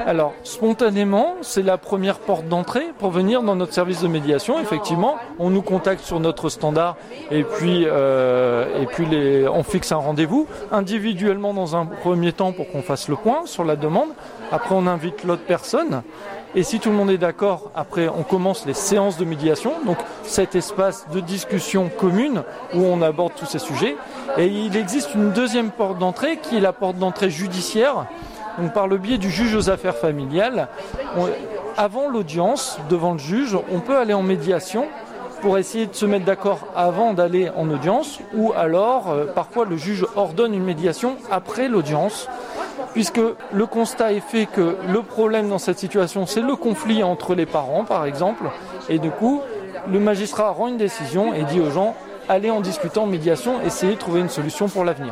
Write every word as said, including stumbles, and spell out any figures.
Alors, spontanément, c'est la première porte d'entrée pour venir dans notre service de médiation. Effectivement, on nous contacte sur notre standard et puis, euh, et puis les, on fixe un rendez-vous individuellement dans un premier temps pour qu'on fasse le point sur la demande. Après, on invite l'autre personne. Et si tout le monde est d'accord, après, on commence les séances de médiation. Donc, cet espace de discussion commune où on aborde tous ces sujets. Et il existe une deuxième porte d'entrée qui est la porte d'entrée judiciaire. Donc, par le biais du juge aux affaires familiales, on, avant l'audience, devant le juge, on peut aller en médiation pour essayer de se mettre d'accord avant d'aller en audience, ou alors, euh, parfois, le juge ordonne une médiation après l'audience, puisque le constat est fait que le problème dans cette situation, c'est le conflit entre les parents, par exemple, et du coup, le magistrat rend une décision et dit aux gens, allez en discutant en médiation, essayez de trouver une solution pour l'avenir.